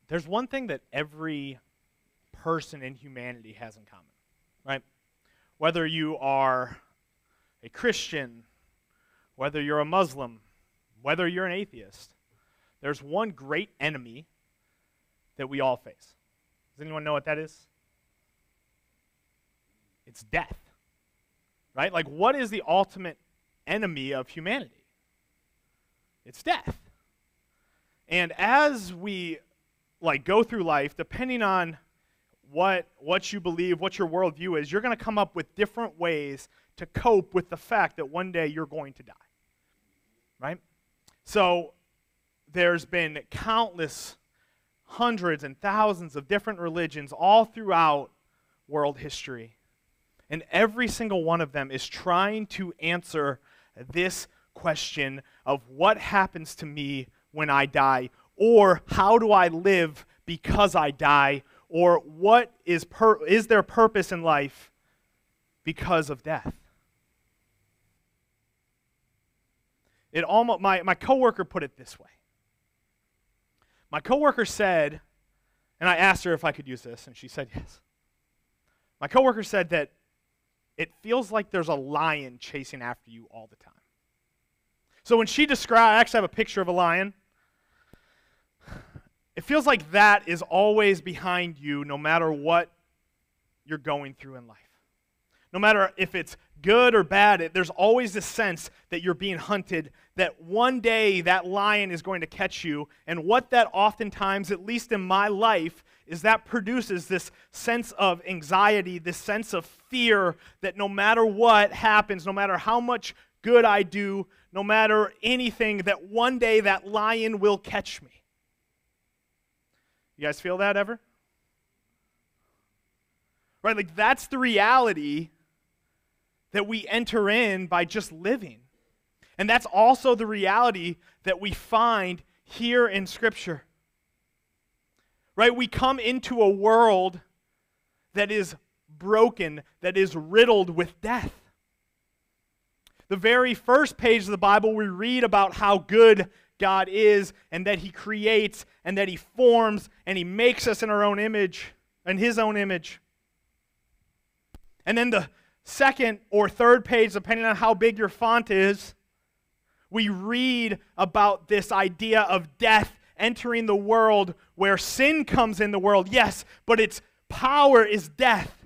There's one thing that every person in humanity has in common, right? Whether you are a Christian, whether you're a Muslim, whether you're an atheist, there's one great enemy that we all face. Does anyone know what that is? It's death, right? Like, what is the ultimate enemy of humanity? It's death. And as we go through life, depending on what you believe, what your worldview is, you're going to come up with different ways to cope with the fact that one day you're going to die, right? So there's been countless hundreds and thousands of different religions all throughout world history. And every single one of them is trying to answer this question of what happens to me when I die, or how do I live because I die, or what is their purpose in life because of death. My coworker put it this way. My coworker said, and I asked her if I could use this, and she said yes. My coworker said that it feels like there's a lion chasing after you all the time. So when she described, I actually have a picture of a lion. It feels like that is always behind you no matter what you're going through in life. No matter if it's good or bad, there's always this sense that you're being hunted, that one day that lion is going to catch you. And what that oftentimes, at least in my life, is that produces this sense of anxiety, this sense of fear that no matter what happens, no matter how much good I do, no matter anything, that one day that lion will catch me. You guys feel that ever? Right, like that's the reality that we enter in by just living. And that's also the reality that we find here in Scripture. Right, we come into a world that is broken, that is riddled with death. The very first page of the Bible, we read about how good God is, and that He creates, and that He forms, and He makes us in our own image, in His own image. And then the second or third page, depending on how big your font is, we read about this idea of death entering the world, where sin comes in the world, yes, but its power is death.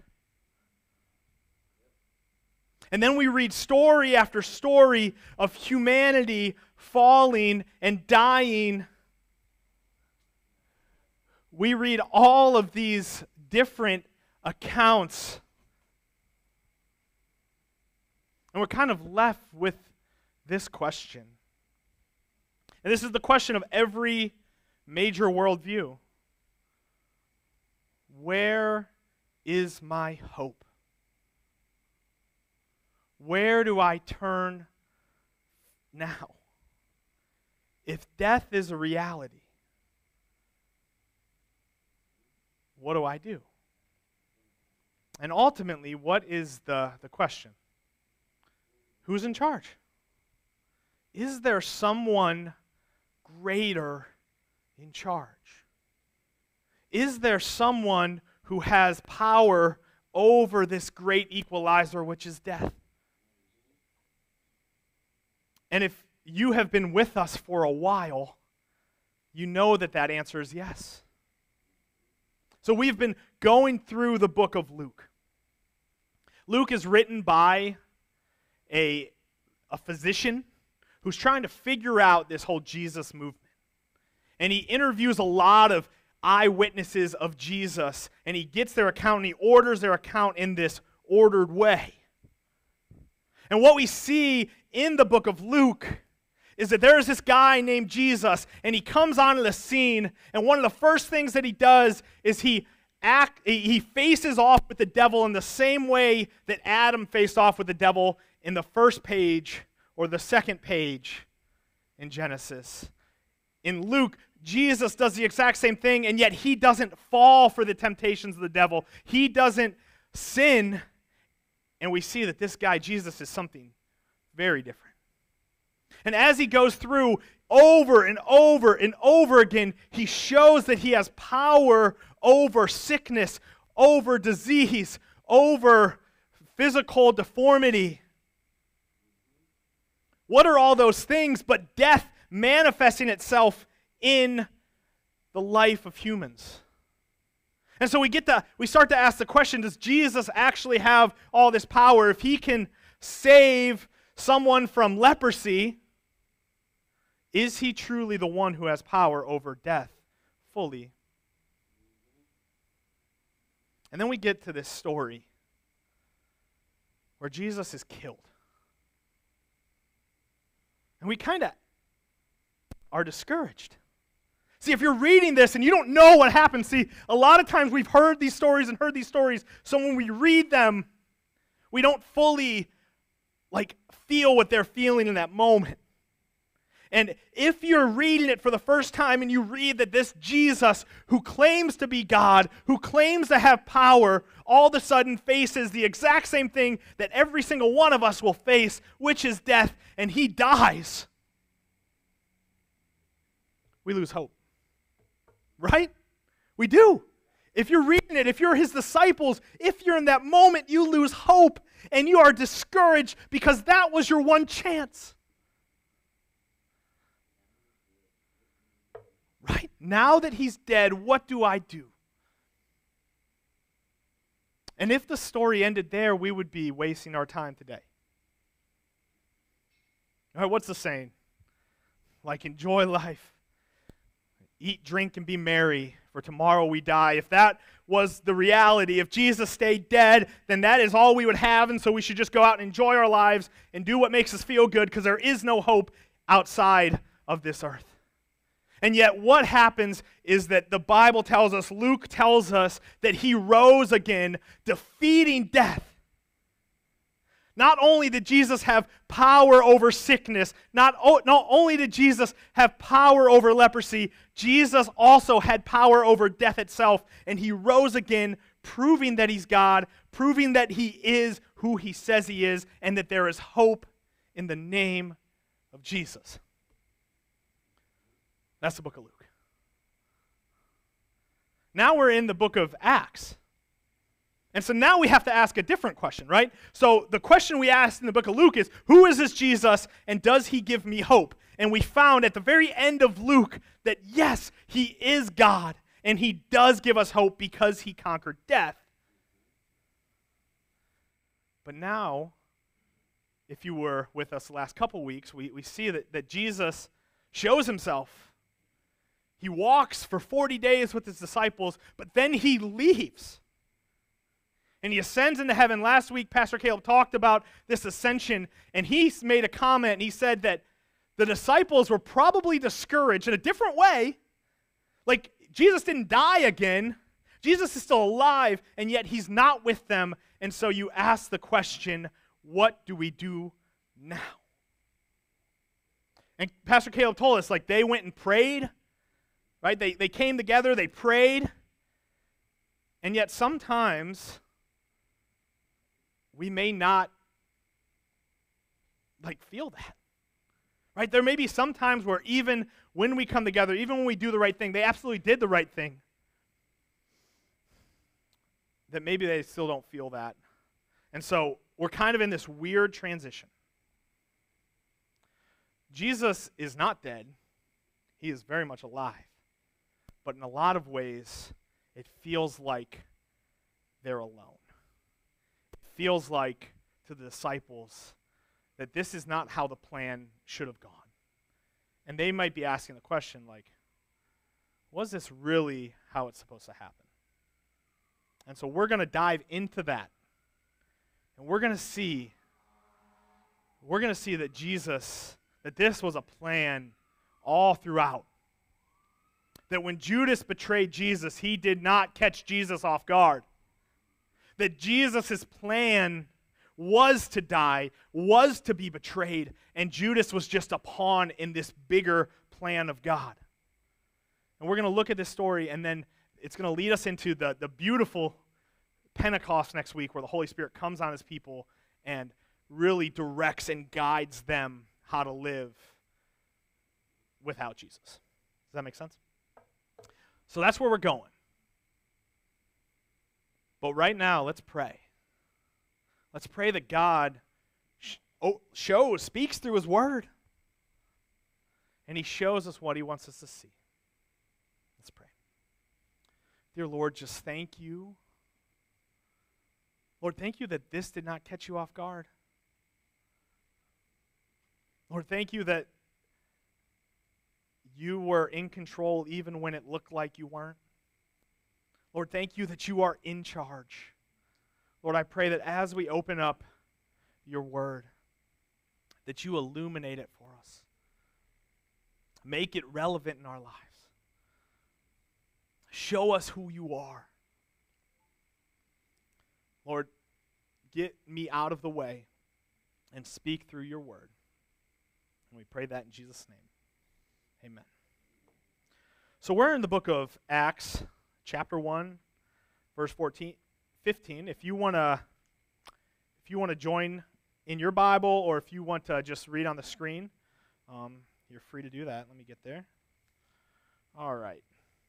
And then we read story after story of humanity falling and dying. We read all of these different accounts. And we're kind of left with this question. And this is the question of every major worldview. Where is my hope? Where do I turn now? If death is a reality, what do I do? And ultimately, what is the question? Who's in charge? Is there someone greater in charge? Is there someone who has power over this great equalizer, which is death? And if you have been with us for a while, you know that that answer is yes. So we've been going through the book of Luke. Luke is written by a physician who's trying to figure out this whole Jesus movement. And he interviews a lot of eyewitnesses of Jesus, and he gets their account, and he orders their account in this ordered way. And what we see in the book of Luke is that there's this guy named Jesus, and he comes onto the scene, and one of the first things that he does is he faces off with the devil in the same way that Adam faced off with the devil in the first page or the second page in Genesis. In Luke, Jesus does the exact same thing, and yet he doesn't fall for the temptations of the devil. He doesn't sin, and we see that this guy, Jesus, is something very different. And as he goes through over and over and over again, he shows that he has power over sickness, over disease, over physical deformity. What are all those things but death manifesting itself in the life of humans? And so we start to ask the question, does Jesus actually have all this power? If he can save someone from leprosy, is he truly the one who has power over death fully? And then we get to this story where Jesus is killed. And we kind of are discouraged. See, if you're reading this and you don't know what happened, see, a lot of times we've heard these stories, so when we read them, we don't fully, feel what they're feeling in that moment. And if you're reading it for the first time and you read that this Jesus, who claims to be God, who claims to have power, all of a sudden faces the exact same thing that every single one of us will face, which is death, and he dies, we lose hope. Right? We do. If you're reading it, if you're his disciples, if you're in that moment, you lose hope and you are discouraged because that was your one chance. Right? Now that he's dead, what do I do? And if the story ended there, we would be wasting our time today. All right, what's the saying? Enjoy life. Eat, drink, and be merry, for tomorrow we die. If that was the reality, if Jesus stayed dead, then that is all we would have, and so we should just go out and enjoy our lives and do what makes us feel good, because there is no hope outside of this earth. And yet what happens is that the Bible tells us, Luke tells us, that he rose again, defeating death. Not only did Jesus have power over sickness, not only did Jesus have power over leprosy, Jesus also had power over death itself, and he rose again, proving that he's God, proving that he is who he says he is, and that there is hope in the name of Jesus. That's the book of Luke. Now we're in the book of Acts. And so now we have to ask a different question, right? So the question we asked in the book of Luke is, who is this Jesus, and does he give me hope? And we found at the very end of Luke that yes, he is God, and he does give us hope because he conquered death. But now, if you were with us the last couple weeks, we see that Jesus shows himself. He walks for 40 days with his disciples, but then he leaves. And he ascends into heaven. Last week, Pastor Caleb talked about this ascension, and he made a comment, and he said that the disciples were probably discouraged in a different way. Jesus didn't die again. Jesus is still alive, and yet he's not with them. And so you ask the question, what do we do now? And Pastor Caleb told us, they went and prayed, right? They came together, they prayed, and yet sometimes we may not feel that, right? There may be some times where even when we come together, even when we do the right thing, they absolutely did the right thing, that maybe they still don't feel that. And so we're kind of in this weird transition. Jesus is not dead. He is very much alive. But in a lot of ways, it feels like they're alone. Feels like to the disciples that this is not how the plan should have gone. And they might be asking the question, was this really how it's supposed to happen? And so we're going to dive into that. And we're going to see that that this was a plan all throughout. That when Judas betrayed Jesus, he did not catch Jesus off guard. That Jesus' plan was to die, was to be betrayed, and Judas was just a pawn in this bigger plan of God. And we're going to look at this story, and then it's going to lead us into the beautiful Pentecost next week, where the Holy Spirit comes on his people and really directs and guides them how to live without Jesus. Does that make sense? So that's where we're going. But right now, let's pray. Let's pray that God speaks through his word. And he shows us what he wants us to see. Let's pray. Dear Lord, just thank you. Lord, thank you that this did not catch you off guard. Lord, thank you that you were in control even when it looked like you weren't. Lord, thank you that you are in charge. Lord, I pray that as we open up your word, that you illuminate it for us. Make it relevant in our lives. Show us who you are. Lord, get me out of the way and speak through your word. And we pray that in Jesus' name. Amen. So we're in the book of Acts, chapter 1, verse 15. If you want to join in your Bible, or if you want to just read on the screen, you're free to do that. Let me get there. All right.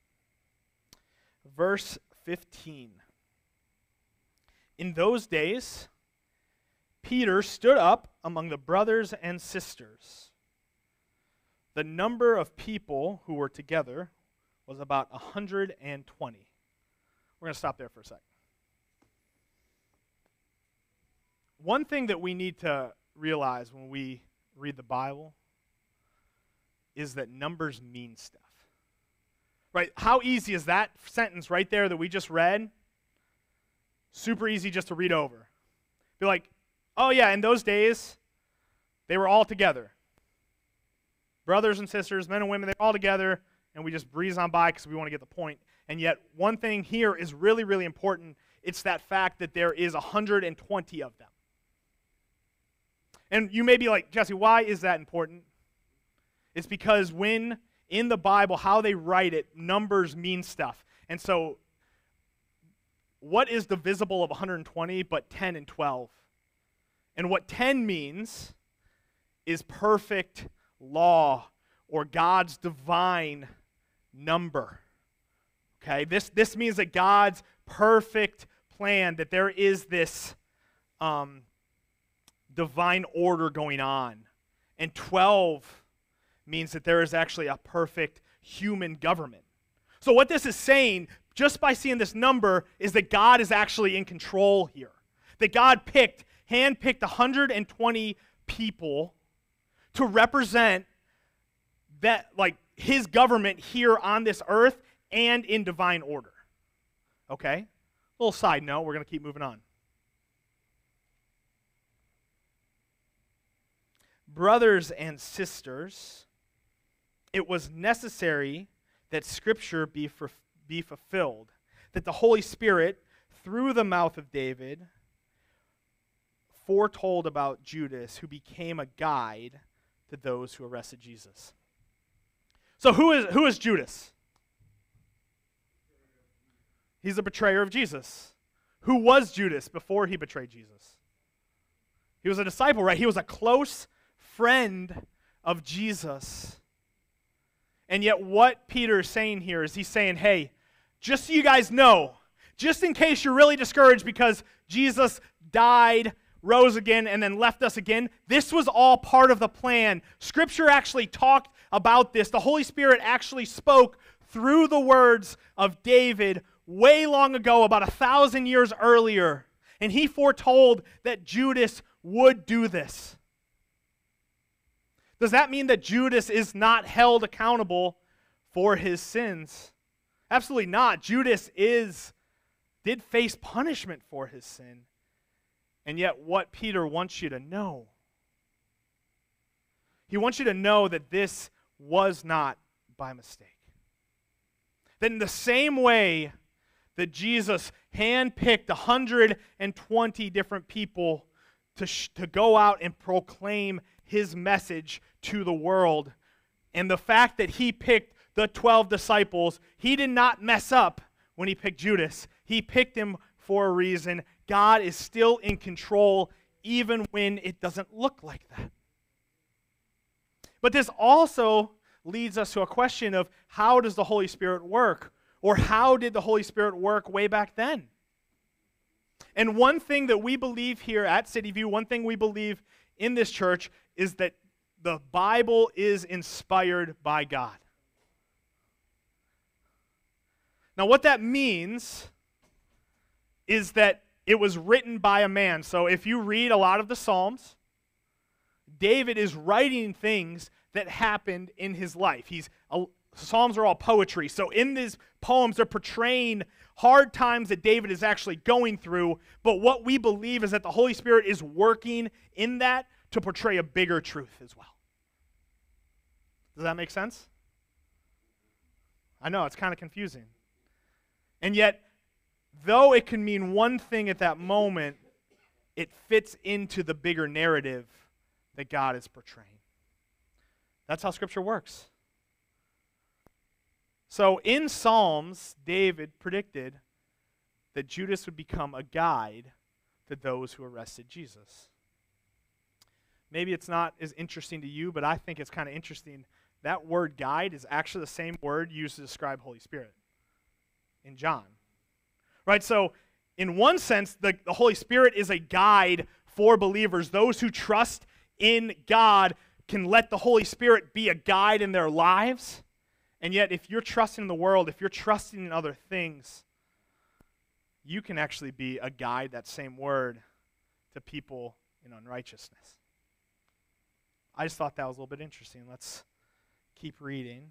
Verse 15. In those days, Peter stood up among the brothers and sisters. The number of people who were together was about 120. We're going to stop there for a sec. One thing that we need to realize when we read the Bible is that numbers mean stuff. Right? How easy is that sentence right there that we just read? Super easy just to read over. Be like, oh yeah, in those days, they were all together. Brothers and sisters, men and women, they're all together, and we just breeze on by because we want to get the point. And yet, one thing here is really, really important. It's that fact that there is 120 of them. And you may be like, Jesse, why is that important? It's because when in the Bible, how they write it, numbers mean stuff. And so, what is divisible of 120 but 10 and 12? And what 10 means is perfect law, or God's divine number. Okay? This means that God's perfect plan, that there is this divine order going on. And 12 means that there is actually a perfect human government. So what this is saying, just by seeing this number, is that God is actually in control here. That God handpicked 120 people to represent that, like, his government here on this earth and in divine order. Okay? A little side note, we're going to keep moving on. Brothers and sisters, it was necessary that Scripture be fulfilled, that the Holy Spirit, through the mouth of David, foretold about Judas, who became a guide to those who arrested Jesus. So who is Judas? He's a betrayer of Jesus. Who was Judas before he betrayed Jesus? He was a disciple, right? He was a close friend of Jesus. And yet what Peter is saying here is he's saying, hey, just so you guys know, just in case you're really discouraged because Jesus died, rose again, and then left us again, this was all part of the plan. Scripture actually talked about this. The Holy Spirit actually spoke through the words of David way long ago, about 1,000 years earlier. And he foretold that Judas would do this. Does that mean that Judas is not held accountable for his sins? Absolutely not. Judas did face punishment for his sin. And yet what Peter wants you to know, he wants you to know that this was not by mistake. That in the same way that Jesus handpicked 120 different people to go out and proclaim his message to the world, and the fact that he picked the 12 disciples, he did not mess up when he picked Judas. He picked him for a reason. God is still in control even when it doesn't look like that. But this also leads us to a question of how does the Holy Spirit work? Or how did the Holy Spirit work way back then? And one thing that we believe here at City View, one thing we believe in this church is that the Bible is inspired by God. Now, what that means is that it was written by a man. So if you read a lot of the Psalms, David is writing things that happened in his life. Psalms are all poetry. So in these poems, they're portraying hard times that David is actually going through. But what we believe is that the Holy Spirit is working in that to portray a bigger truth as well. Does that make sense? I know, it's kind of confusing. And yet, though it can mean one thing at that moment, it fits into the bigger narrative that God is portraying. That's how Scripture works. So in Psalms, David predicted that Judas would become a guide to those who arrested Jesus. Maybe it's not as interesting to you, but I think it's kind of interesting. That word guide is actually the same word used to describe Holy Spirit in John. Right? So in one sense, the Holy Spirit is a guide for believers. Those who trust in God can let the Holy Spirit be a guide in their lives. And yet, if you're trusting in the world, if you're trusting in other things, you can actually be a guide, that same word, to people in unrighteousness. I just thought that was a little bit interesting. Let's keep reading.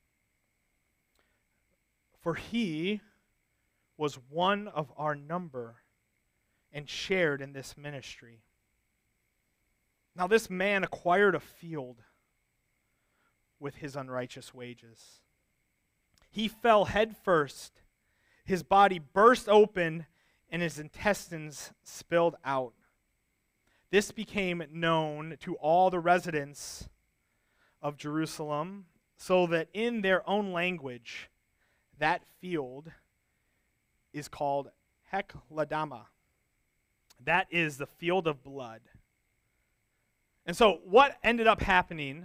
For he was one of our number and shared in this ministry. Now this man acquired a field with his unrighteous wages. He fell head first. His body burst open and his intestines spilled out. This became known to all the residents of Jerusalem, so that in their own language, that field is called Hekladama. That is the field of blood. And so what ended up happening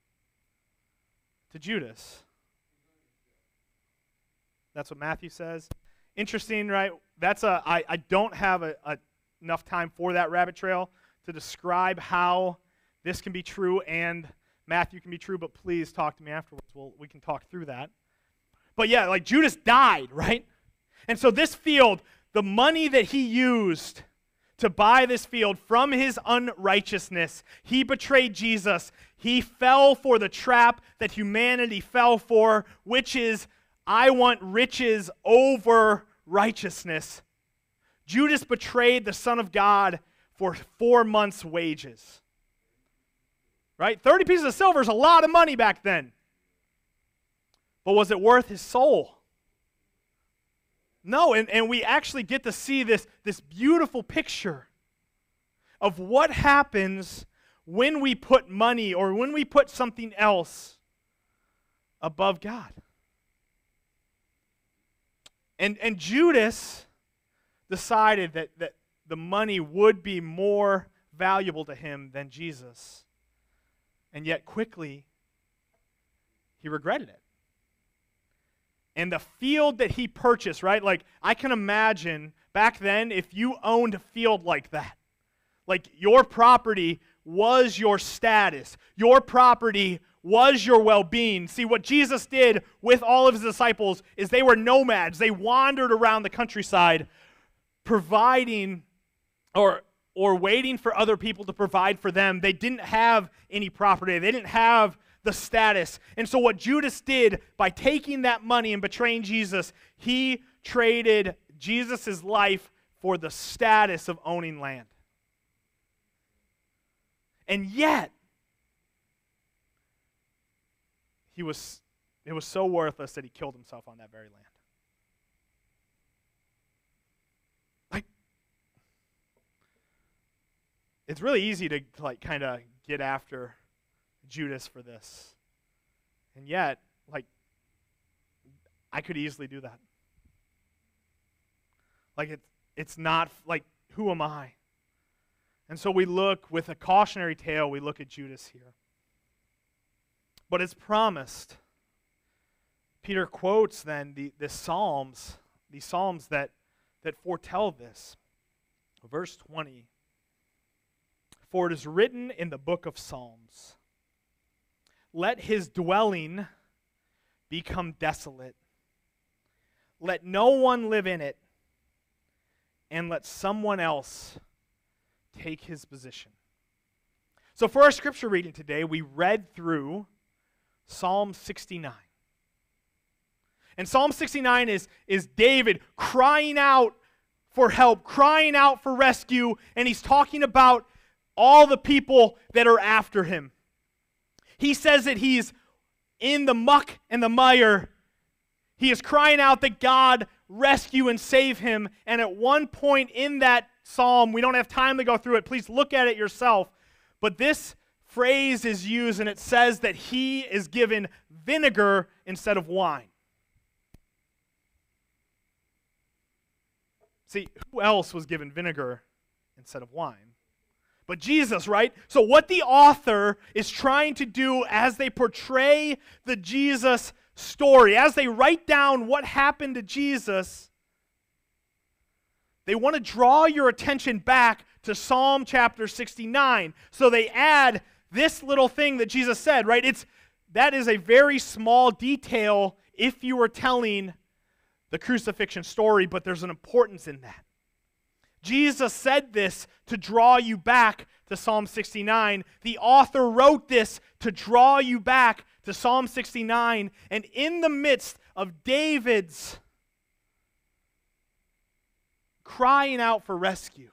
to Judas? That's what Matthew says. Interesting, right? I don't have enough time for that rabbit trail to describe how this can be true and Matthew can be true, but please talk to me afterwards. We can talk through that. But yeah, like Judas died, right? And so this field, the money that he used to buy this field from his unrighteousness, he betrayed Jesus. He fell for the trap that humanity fell for, which is, I want riches over righteousness. Judas betrayed the Son of God for 4 months' wages. Right? 30 pieces of silver is a lot of money back then. But was it worth his soul? No, and we actually get to see this beautiful picture of what happens when we put money or when we put something else above God. And Judas decided that the money would be more valuable to him than Jesus. And yet quickly, he regretted it. And the field that he purchased, right? Like, I can imagine back then if you owned a field like that. Like, your property was your status. Your property was your well-being. See, what Jesus did with all of his disciples is they were nomads. They wandered around the countryside providing or waiting for other people to provide for them. They didn't have any property. They didn't have the status. And so what Judas did by taking that money and betraying Jesus, he traded Jesus' life for the status of owning land. And yet, it was so worthless that he killed himself on that very land. Like, it's really easy to like kind of get after Judas for this. And yet, like, I could easily do that. Like, it's not, like, who am I? And so we look with a cautionary tale, we look at Judas here. But as promised, Peter quotes then these psalms that foretell this. Verse 20, "For it is written in the book of Psalms, let his dwelling become desolate. Let no one live in it, and let someone else take his position." So for our scripture reading today, we read through Psalm 69. And Psalm 69 is David crying out for help, crying out for rescue, and he's talking about all the people that are after him. He says that he's in the muck and the mire. He is crying out that God rescue and save him. And at one point in that psalm, we don't have time to go through it. Please look at it yourself. But this phrase is used, and it says that he is given vinegar instead of wine. See, who else was given vinegar instead of wine? But Jesus, right? So what the author is trying to do as they portray the Jesus story, as they write down what happened to Jesus, they want to draw your attention back to Psalm chapter 69. So they add this little thing that Jesus said, right? That is a very small detail if you were telling the crucifixion story, but there's an importance in that. Jesus said this to draw you back to Psalm 69. The author wrote this to draw you back to Psalm 69. And in the midst of David's crying out for rescue,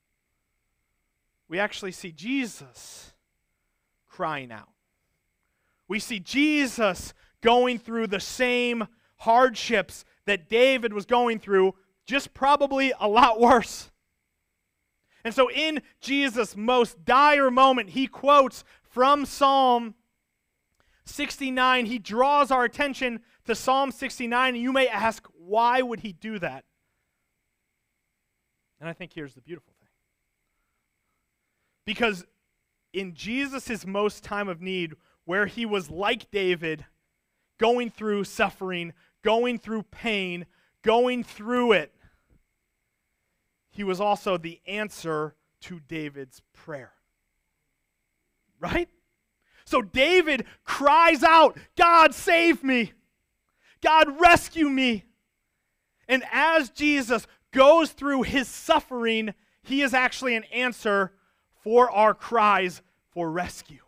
we actually see Jesus crying out. We see Jesus going through the same hardships that David was going through, just probably a lot worse. And so in Jesus' most dire moment, he quotes from Psalm 69. He draws our attention to Psalm 69, and you may ask, why would he do that? And I think here's the beautiful thing. Because in Jesus' most time of need, where he was like David, going through suffering, going through pain, going through it, he was also the answer to David's prayer. Right? So David cries out, God save me. God rescue me. And as Jesus goes through his suffering, he is actually an answer for our cries for rescue.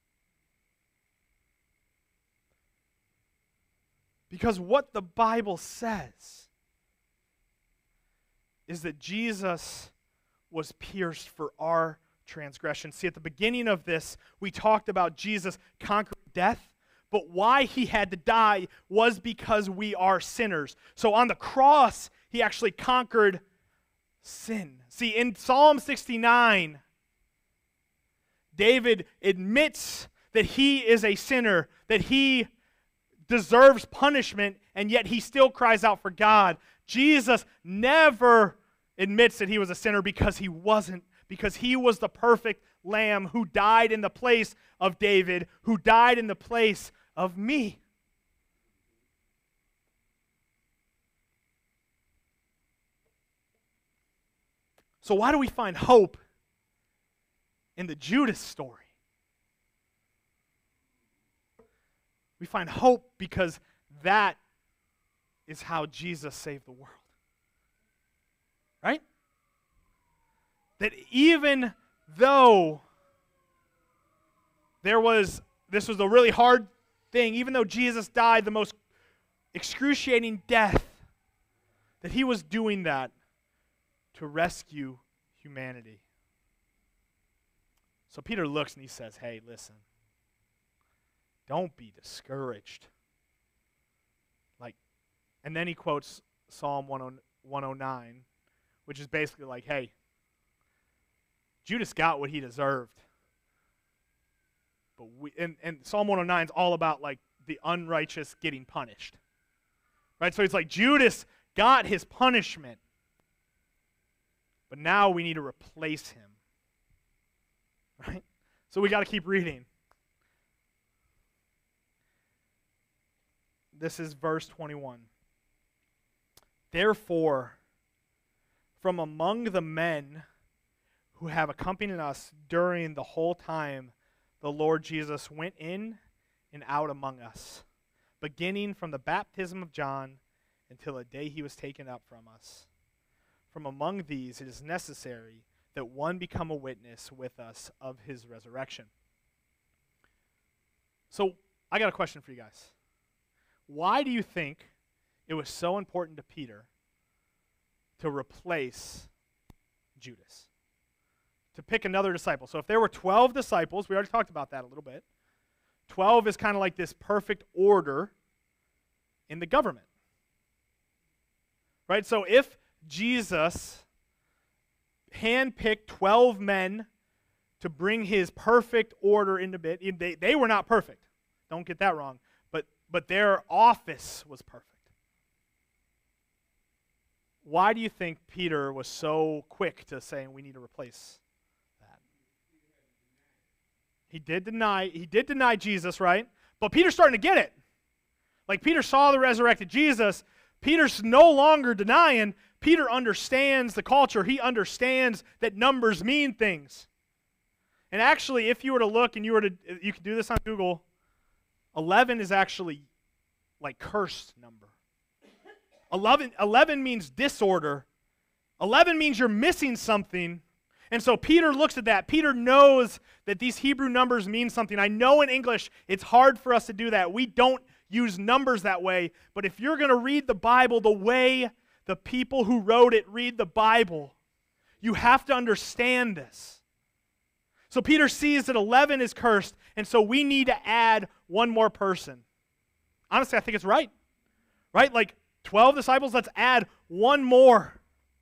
Because what the Bible says is that Jesus was pierced for our transgression. See, at the beginning of this, we talked about Jesus conquering death, but why he had to die was because we are sinners. So on the cross, he actually conquered sin. See, in Psalm 69, David admits that he is a sinner, that he deserves punishment, and yet he still cries out for God. Jesus never admits that he was a sinner because he wasn't, because he was the perfect lamb who died in the place of David, who died in the place of me. So why do we find hope in the Judas story? We find hope because that is how Jesus saved the world. Right? That even though this was a really hard thing, even though Jesus died the most excruciating death, that he was doing that to rescue humanity. So Peter looks and he says, hey, listen, don't be discouraged. And then he quotes Psalm 109, which is basically like, hey, Judas got what he deserved. But and Psalm 109 is all about like the unrighteous getting punished. Right? So it's like Judas got his punishment. But now we need to replace him. Right? So we got to keep reading. This is verse 21. Therefore, from among the men who have accompanied us during the whole time the Lord Jesus went in and out among us, beginning from the baptism of John until the day he was taken up from us. From among these it is necessary that one become a witness with us of his resurrection. So, I got a question for you guys. Why do you think it was so important to Peter to replace Judas? To pick another disciple. So if there were 12 disciples, we already talked about that a little bit. 12 is kind of like this perfect order in the government. Right? So if Jesus handpicked 12 men to bring his perfect order into bit, they were not perfect. Don't get that wrong. But their office was perfect. Why do you think Peter was so quick to saying we need to replace that? He did deny Jesus, right? But Peter's starting to get it. Like Peter saw the resurrected Jesus. Peter's no longer denying. Peter understands the culture. He understands that numbers mean things. And actually, if you were to look and you could do this on Google, 11 is actually like cursed number. 11 means disorder. 11 means you're missing something. And so Peter looks at that. Peter knows that these Hebrew numbers mean something. I know in English it's hard for us to do that. We don't use numbers that way. But if you're going to read the Bible the way the people who wrote it read the Bible, you have to understand this. So Peter sees that 11 is cursed, and so we need to add one more person. Honestly, I think it's right. Right? Like 12 disciples, let's add one more.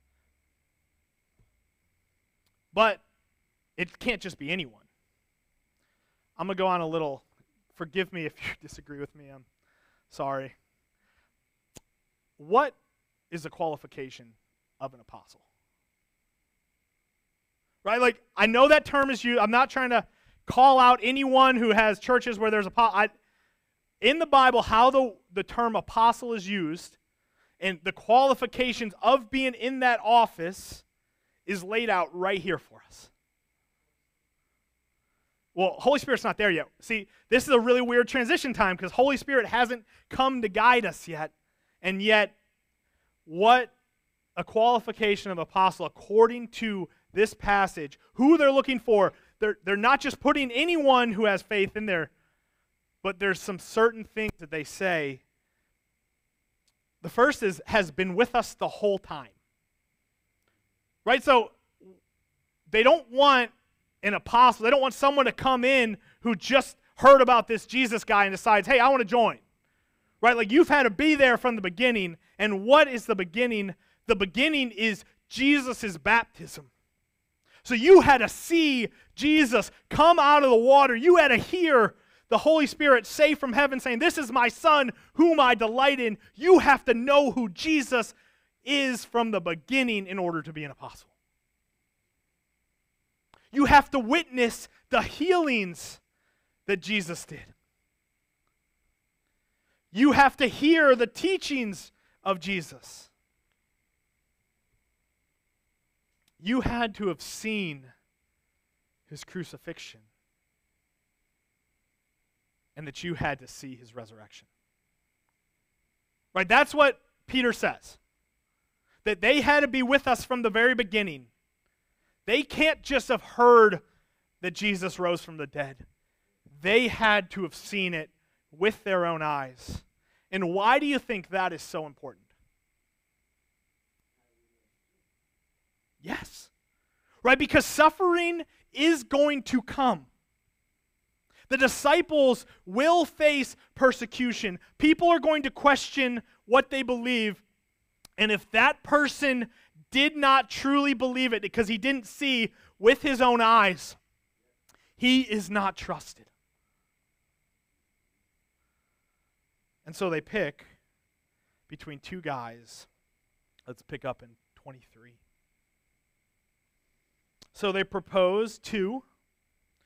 But it can't just be anyone. I'm going to go on a little, forgive me if you disagree with me, I'm sorry. What is the qualification of an apostle? Right? Like, I know that term is used. I'm not trying to call out anyone who has churches where there's a in the Bible, how the term apostle is used and the qualifications of being in that office is laid out right here for us. Well, Holy Spirit's not there yet. See, this is a really weird transition time because Holy Spirit hasn't come to guide us yet. And yet, what a qualification of apostle according to this passage, who they're looking for, they're not just putting anyone who has faith in there, but there's some certain things that they say. The first is, has been with us the whole time. Right? So, they don't want an apostle, they don't want someone to come in who just heard about this Jesus guy and decides, hey, I want to join. Right? Like you've had to be there from the beginning. And what is the beginning? The beginning is Jesus' baptism. So you had to see Jesus come out of the water. You had to hear the Holy Spirit say from heaven saying, this is my Son whom I delight in. You have to know who Jesus is from the beginning in order to be an apostle. You have to witness the healings that Jesus did. You have to hear the teachings of Jesus. You had to have seen his crucifixion. And that you had to see his resurrection. Right? That's what Peter says. That they had to be with us from the very beginning. They can't just have heard that Jesus rose from the dead. They had to have seen it with their own eyes. And why do you think that is so important? Yes. Right? Because suffering is going to come. The disciples will face persecution. People are going to question what they believe. And if that person did not truly believe it because he didn't see with his own eyes, he is not trusted. And so they pick between two guys. Let's pick up in 23. So they propose to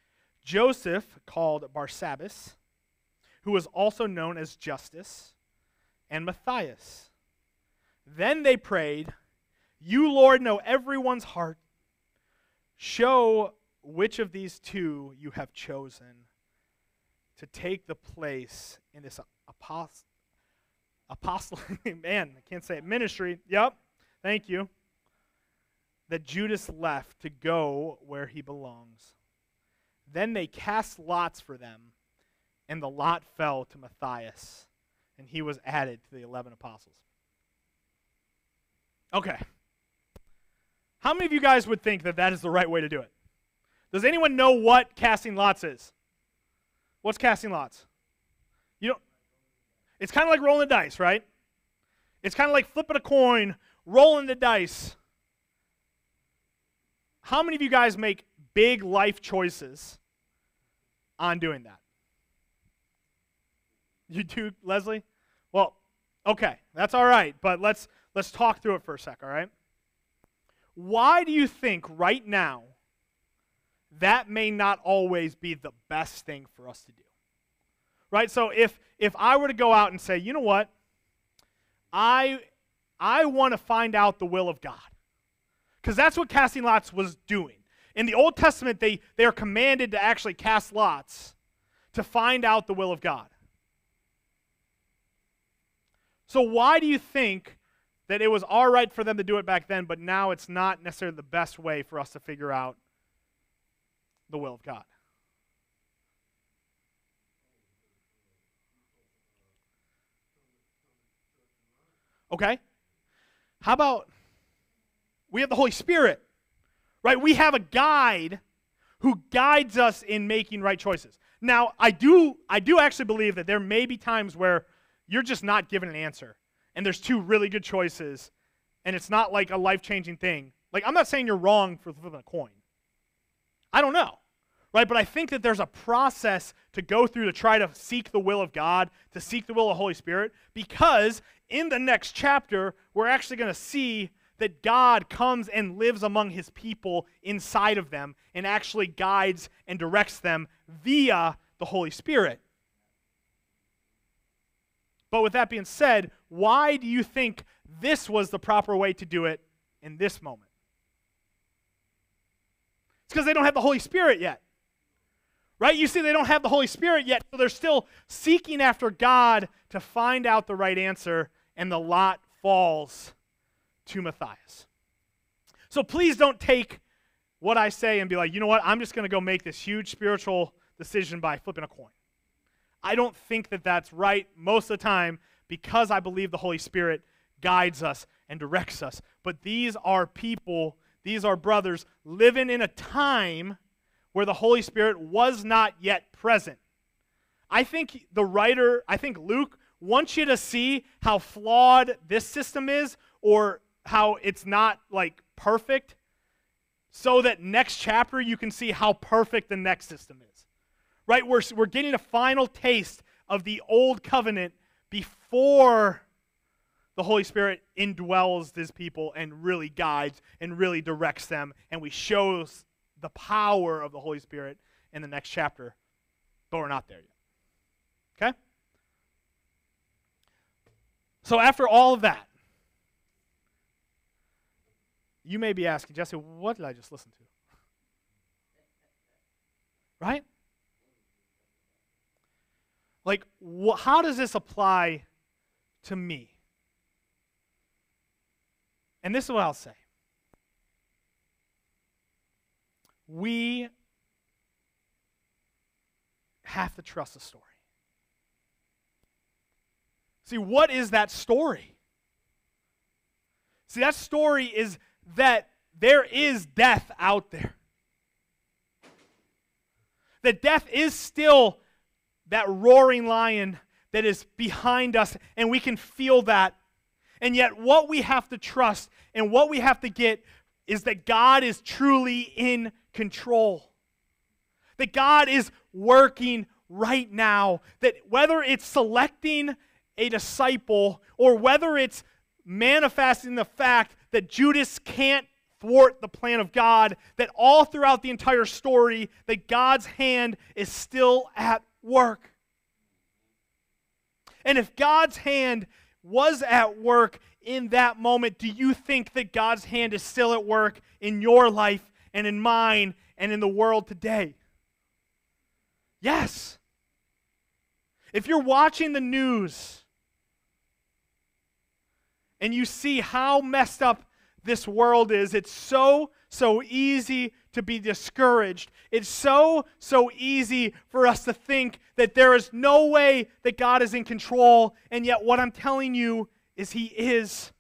Joseph, called Barsabbas, who was also known as Justus, and Matthias. Then they prayed, "You, Lord, know everyone's heart. Show which of these two you have chosen to take the place in this apostle, man, I can't say it, ministry, yep, thank you, that Judas left to go where he belongs." Then they cast lots for them, and the lot fell to Matthias, and he was added to the 11 apostles. Okay. How many of you guys would think that that is the right way to do it? Does anyone know what casting lots is? What's casting lots? You don't. It's kind of like rolling the dice, right? It's kind of like flipping a coin, rolling the dice. How many of you guys make big life choices on doing that? You do, Leslie? Well, okay, that's all right, but let's talk through it for a sec, all right? Why do you think right now that may not always be the best thing for us to do? Right? So if I were to go out and say, you know what? I want to find out the will of God. Because that's what casting lots was doing. In the Old Testament, they are commanded to actually cast lots to find out the will of God. So why do you think that it was all right for them to do it back then, but now it's not necessarily the best way for us to figure out the will of God? Okay. How about we have the Holy Spirit, right? We have a guide who guides us in making right choices. Now, I do actually believe that there may be times where you're just not given an answer, and there's two really good choices, and it's not like a life-changing thing. Like, I'm not saying you're wrong for flipping a coin. I don't know, right? But I think that there's a process to go through to try to seek the will of God, to seek the will of the Holy Spirit, because in the next chapter, we're actually going to see that God comes and lives among his people inside of them and actually guides and directs them via the Holy Spirit. But with that being said, why do you think this was the proper way to do it in this moment? It's because they don't have the Holy Spirit yet. Right? You see, they don't have the Holy Spirit yet, so they're still seeking after God to find out the right answer, and the lot falls to Matthias. So please don't take what I say and be like, you know what, I'm just going to go make this huge spiritual decision by flipping a coin. I don't think that that's right most of the time, because I believe the Holy Spirit guides us and directs us. But these are people, these are brothers living in a time where the Holy Spirit was not yet present. I think Luke wants you to see how flawed this system is, or how it's not like perfect, so that next chapter you can see how perfect the next system is. Right? We're getting a final taste of the old covenant before the Holy Spirit indwells his people and really guides and really directs them, and we show the power of the Holy Spirit in the next chapter, but we're not there yet. Okay? So after all of that, you may be asking, Jesse, what did I just listen to? Right? Like, how does this apply to me? And this is what I'll say. We have to trust the story. See, what is that story? See, that story is that there is death out there. That death is still that roaring lion that is behind us, and we can feel that. And yet what we have to trust and what we have to get is that God is truly in control. That God is working right now. That whether it's selecting a disciple or whether it's manifesting the fact that Judas can't thwart the plan of God, that all throughout the entire story, that God's hand is still at work. And if God's hand was at work in that moment, do you think that God's hand is still at work in your life and in mine and in the world today? Yes. If you're watching the news and you see how messed up this world is, it's so easy to be discouraged. It's so easy for us to think that there is no way that God is in control, and yet what I'm telling you is He is.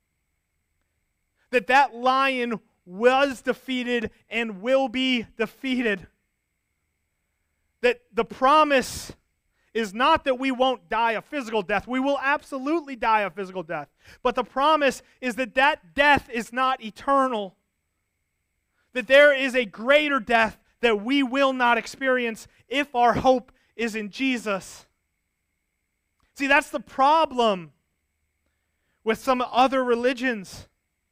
That lion was defeated and will be defeated. That the promise is not that we won't die a physical death. We will absolutely die a physical death. But the promise is that death is not eternal. That there is a greater death that we will not experience if our hope is in Jesus. See, that's the problem with some other religions.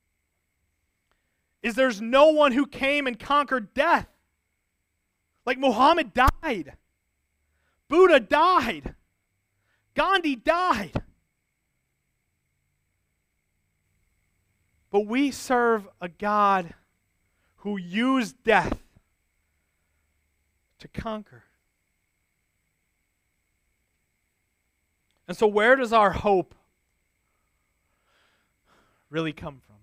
Is there's no one who came and conquered death. Like Muhammad died. Buddha died. Gandhi died. But we serve a God who used death to conquer. And so where does our hope really come from?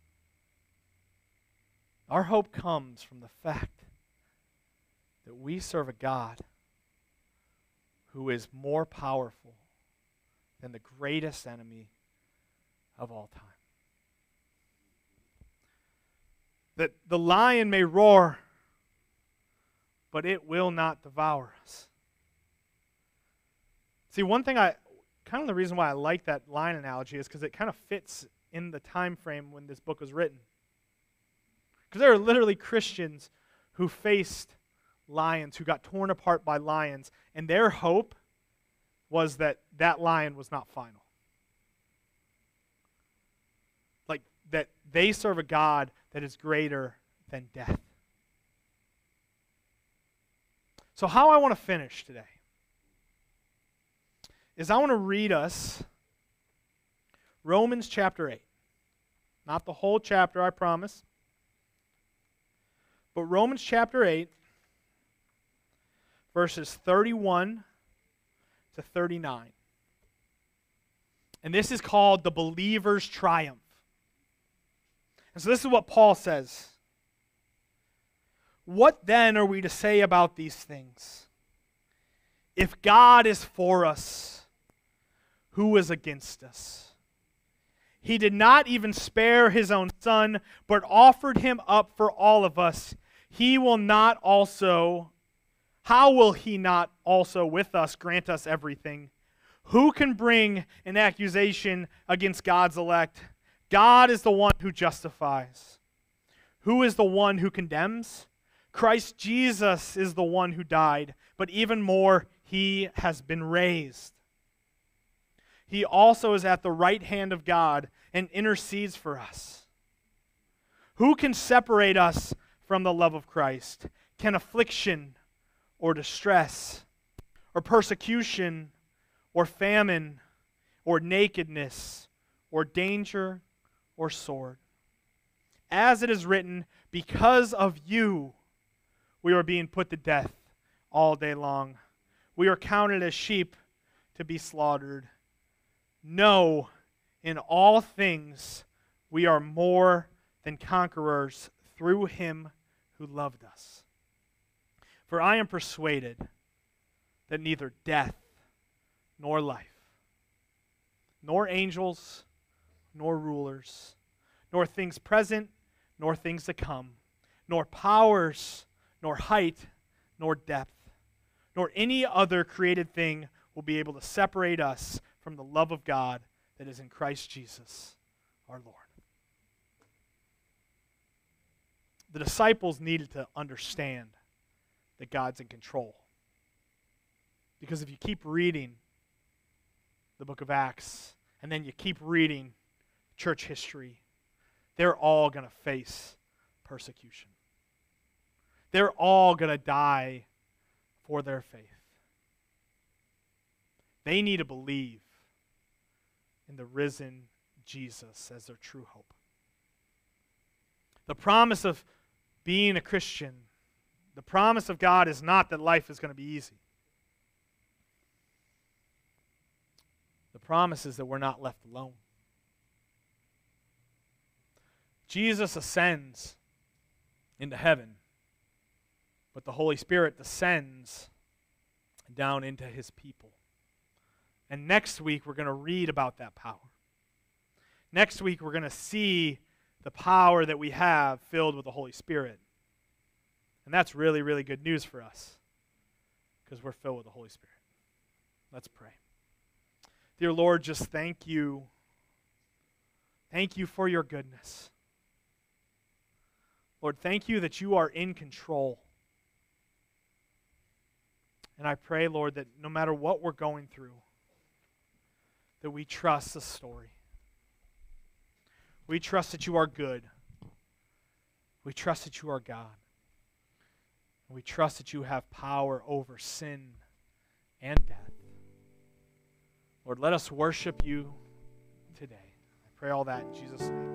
Our hope comes from the fact that we serve a God who is more powerful than the greatest enemy of all time. That the lion may roar, but it will not devour us. See, one thing kind of the reason why I like that lion analogy is because it kind of fits in the time frame when this book was written. Because there are literally Christians who faced lions, who got torn apart by lions, and their hope was that lion was not final. Like, that they serve a God that is greater than death. So how I want to finish today is I want to read us Romans chapter 8. Not the whole chapter, I promise. But Romans chapter 8, verses 31 to 39. And this is called the believer's triumph. And so this is what Paul says. What then are we to say about these things? If God is for us, who is against us? He did not even spare his own son, but offered him up for all of us. How will he not also with us grant us everything? Who can bring an accusation against God's elect? God is the one who justifies. Who is the one who condemns? Christ Jesus is the one who died, but even more, he has been raised. He also is at the right hand of God and intercedes for us. Who can separate us from the love of Christ? Can affliction or distress or persecution or famine or nakedness or danger or sword? As it is written, because of you we are being put to death all day long. We are counted as sheep to be slaughtered. No, in all things we are more than conquerors through him who loved us. For I am persuaded that neither death nor life, nor angels, nor rulers, nor things present, nor things to come, nor powers, nor height, nor depth, nor any other created thing will be able to separate us from the love of God that is in Christ Jesus, our Lord. The disciples needed to understand that God's in control. Because if you keep reading the book of Acts, and then you keep reading church history, they're all going to face persecution. They're all going to die for their faith. They need to believe in the risen Jesus as their true hope. The promise of being a Christian, the promise of God is not that life is going to be easy. The promise is that we're not left alone. Jesus ascends into heaven, but the Holy Spirit descends down into his people. And next week, we're going to read about that power. Next week, we're going to see the power that we have filled with the Holy Spirit. And that's really, really good news for us because we're filled with the Holy Spirit. Let's pray. Dear Lord, just thank you. Thank you for your goodness. Lord, thank you that you are in control. And I pray, Lord, that no matter what we're going through, that we trust the story. We trust that you are good. We trust that you are God. And we trust that you have power over sin and death. Lord, let us worship you today. I pray all that in Jesus' name.